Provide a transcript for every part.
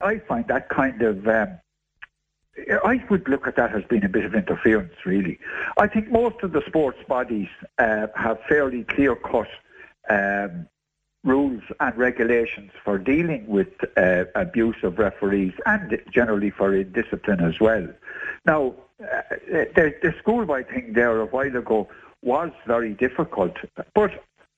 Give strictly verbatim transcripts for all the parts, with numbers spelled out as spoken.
I find that kind of... Um, I would look at that as being a bit of interference, really. I think most of the sports bodies uh, have fairly clear-cut um, rules and regulations for dealing with uh, abuse of referees and generally for indiscipline as well. Now, uh, the, the schoolboy thing there a while ago was very difficult, but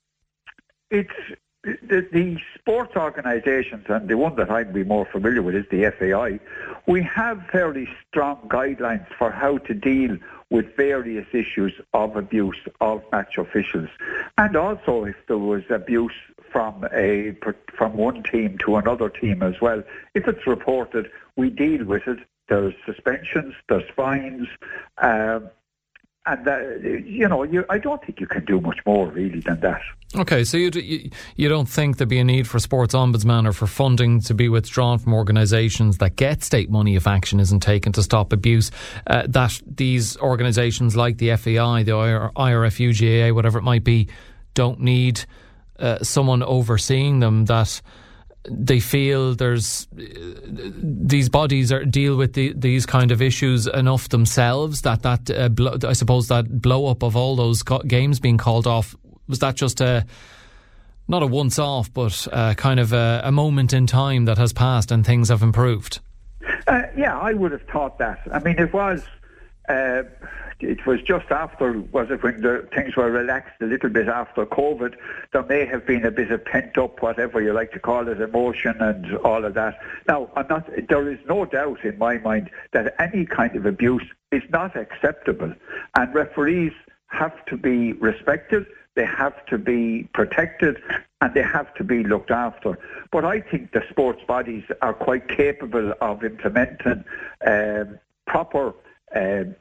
it's... The, the sports organisations, and the one that I'd be more familiar with is the F A I, we have fairly strong guidelines for how to deal with various issues of abuse of match officials. And also if there was abuse from a from one team to another team as well, if it's reported, we deal with it. There's suspensions, there's fines, um, And, uh, you know, you, I don't think you can do much more, really, than that. OK, so you, you you don't think there'd be a need for sports ombudsman or for funding to be withdrawn from organisations that get state money if action isn't taken to stop abuse, uh, that these organisations like the F A I, the I R F U, G A A, whatever it might be, don't need uh, someone overseeing them, that they feel there's these bodies are deal with the, these kind of issues enough themselves that that uh, blo- I suppose that blow up of all those co- games being called off, was that just a not a once off but uh, kind of a, a moment in time that has passed and things have improved? Uh, yeah, I would have thought that. I mean, it was uh, it was just after, was it when the things were relaxed a little bit after COVID? There may have been a bit of pent-up, whatever you like to call it, emotion and all of that. Now, I'm not, there is no doubt in my mind that any kind of abuse is not acceptable, and referees have to be respected, they have to be protected, and they have to be looked after. But I think the sports bodies are quite capable of implementing um, proper um,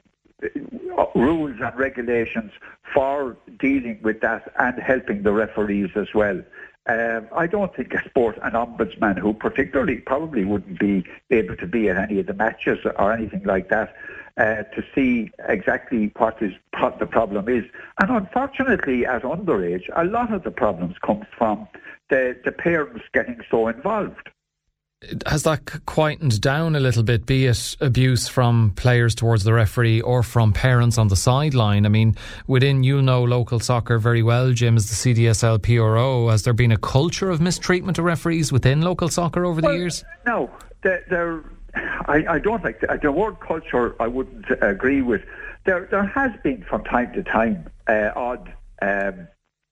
rules and regulations for dealing with that and helping the referees as well. Um, I don't think a sport, an ombudsman who particularly probably wouldn't be able to be at any of the matches or anything like that uh, to see exactly what is what the problem is. And unfortunately, at underage, a lot of the problems come from the, the parents getting so involved. Has that quietened down a little bit, be it abuse from players towards the referee or from parents on the sideline? I mean, within, you know, local soccer very well, Jim, as the C D S L P R O, has there been a culture of mistreatment of referees within local soccer over the well, years? No, there, there, I, I don't like the, the word culture. I wouldn't agree with. There, there has been from time to time uh, odd um,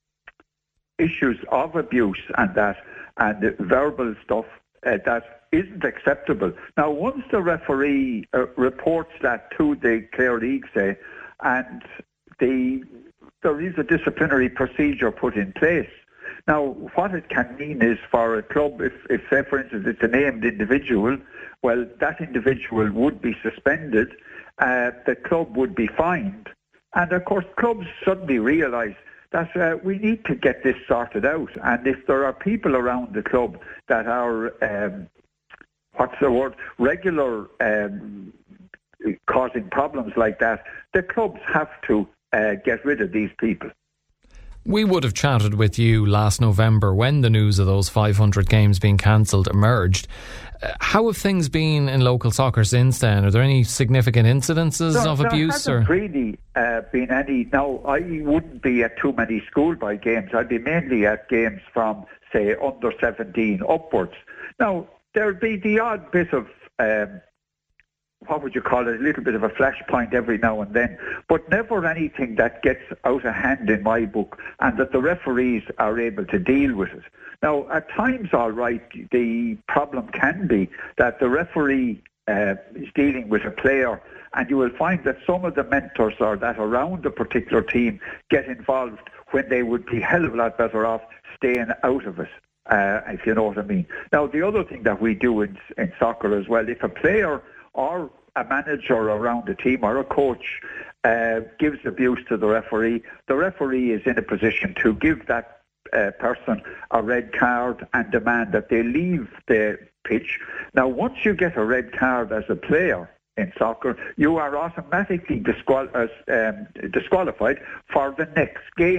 issues of abuse and that, and verbal stuff. Uh, that isn't acceptable. Now, once the referee uh, reports that to the Clare League, say, and the there is a disciplinary procedure put in place. Now, what it can mean is for a club, if, if say, for instance, it's a named individual, well, that individual would be suspended, uh, the club would be fined, and of course, clubs suddenly realise that uh, we need to get this sorted out. And if there are people around the club that are, um, what's the word, regular um, causing problems like that, the clubs have to uh, get rid of these people. We would have chatted with you last November when the news of those five hundred games being cancelled emerged. Uh, how have things been in local soccer since then? Are there any significant incidences there, of there abuse? There hasn't or? really uh, been any. Now, I wouldn't be at too many schoolboy games. I'd be mainly at games from, say, under seventeen upwards. Now, there'd be the odd bit of... Um, what would you call it, a little bit of a flashpoint every now and then, but never anything that gets out of hand in my book, and that the referees are able to deal with it. Now, at times, all right, the problem can be that the referee uh, is dealing with a player, and you will find that some of the mentors or that around a particular team get involved when they would be a hell of a lot better off staying out of it. Uh, if you know what I mean. Now, the other thing that we do in, in soccer as well, if a player or a manager around a team or a coach uh, gives abuse to the referee, the referee is in a position to give that uh, person a red card and demand that they leave the pitch. Now, once you get a red card as a player in soccer, you are automatically disqual- uh, um, disqualified for the next game.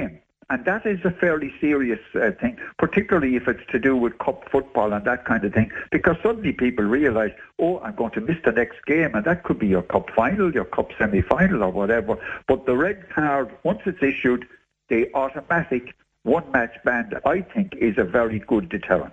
And that is a fairly serious uh, thing, particularly if it's to do with cup football and that kind of thing, because suddenly people realise, oh, I'm going to miss the next game, and that could be your cup final, your cup semi-final or whatever. But the red card, once it's issued, the automatic one-match ban, I think, is a very good deterrent.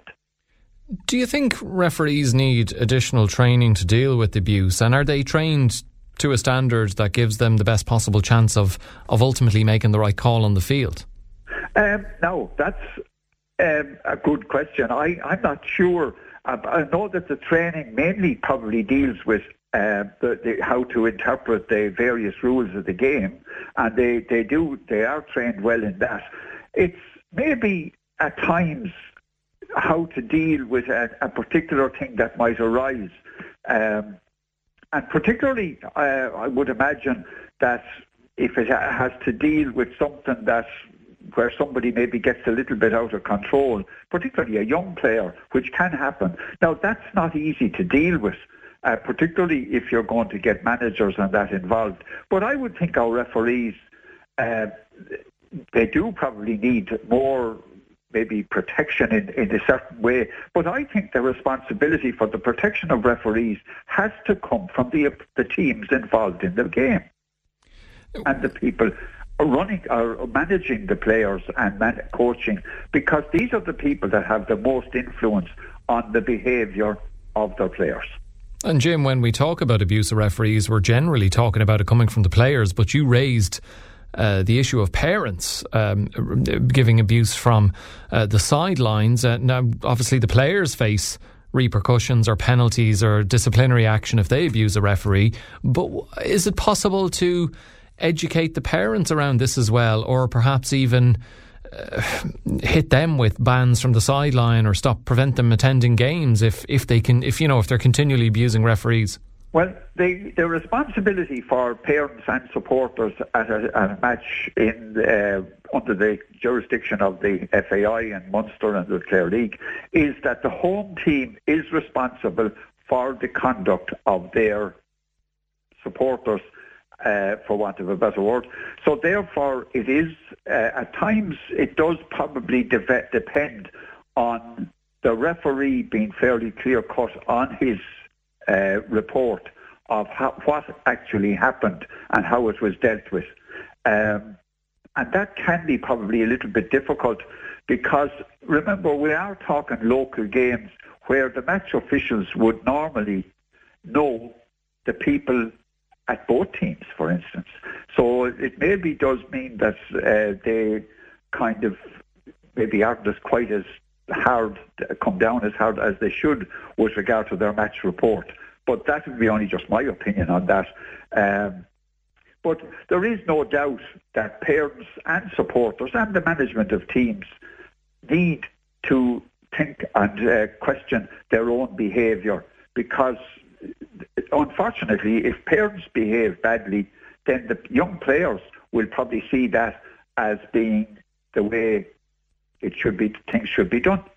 Do you think referees need additional training to deal with abuse, and are they trained to a standard that gives them the best possible chance of, of ultimately making the right call on the field? Um, no, that's um, a good question. I, I'm not sure. I, I know that the training mainly probably deals with uh, the, the, how to interpret the various rules of the game, and they, they do they are trained well in that. It's maybe at times how to deal with a, a particular thing that might arise. Um, and particularly, uh, I would imagine that if it ha- has to deal with something that where somebody maybe gets a little bit out of control, particularly a young player, which can happen. Now, that's not easy to deal with, uh, particularly if you're going to get managers and that involved. But I would think our referees, uh, they do probably need more maybe protection in, in a certain way. But I think the responsibility for the protection of referees has to come from the the teams involved in the game and the people running or managing the players and man- coaching, because these are the people that have the most influence on the behaviour of their players. And Jim, when we talk about abuse of referees, we're generally talking about it coming from the players, but you raised Uh, the issue of parents um, giving abuse from uh, the sidelines. Uh, now, obviously, the players face repercussions or penalties or disciplinary action if they abuse a referee. But is it possible to educate the parents around this as well, or perhaps even uh, hit them with bans from the sideline or stop prevent them attending games if if they can if you know if they're continually abusing referees? Well, the, the responsibility for parents and supporters at a, at a match in uh, under the jurisdiction of the F A I and Munster and the Clare League is that the home team is responsible for the conduct of their supporters, uh, for want of a better word. So therefore, it is, uh, at times, it does probably de- depend on the referee being fairly clear-cut on his Uh, report of how, what actually happened and how it was dealt with. Um, and that can be probably a little bit difficult because, remember, we are talking local games where the match officials would normally know the people at both teams, for instance. So it maybe does mean that uh, they kind of maybe aren't as quite as hard, come down as hard as they should with regard to their match report. But that would be only just my opinion on that. Um, but there is no doubt that parents and supporters and the management of teams need to think and uh, question their own behaviour, because unfortunately, if parents behave badly, then the young players will probably see that as being the way it should be, things should be done.